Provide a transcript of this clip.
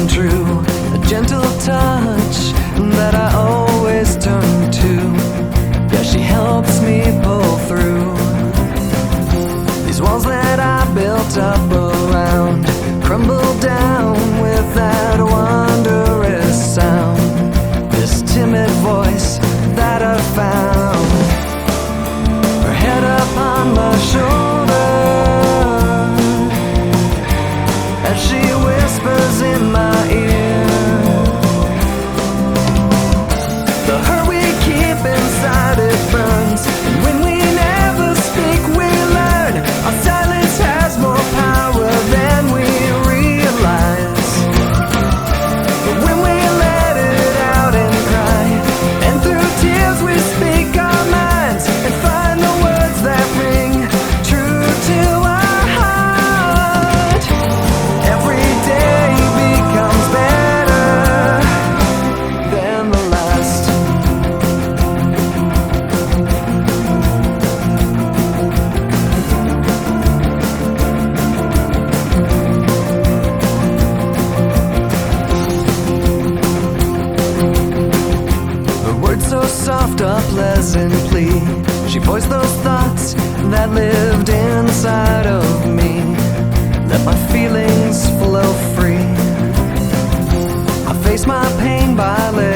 true, a gentle touch that I always turn to. Yeah, she helps me pull through. These walls that I built up around crumble down with that wondrous sound. This timid voice that I found, her head up on my shoulder as she whispers in my ear. The hurt we keep inside, it burns, and when we never speak we learn our silence has more power than we realize. But when we let it out and cry, and through tears we speak our minds and find the words that ring true to our heart, every day becomes better than the last. Her words so soft, a pleasant plea. She voiced those thoughts that lived inside of me. Let my feelings flow free. I face my pain by letting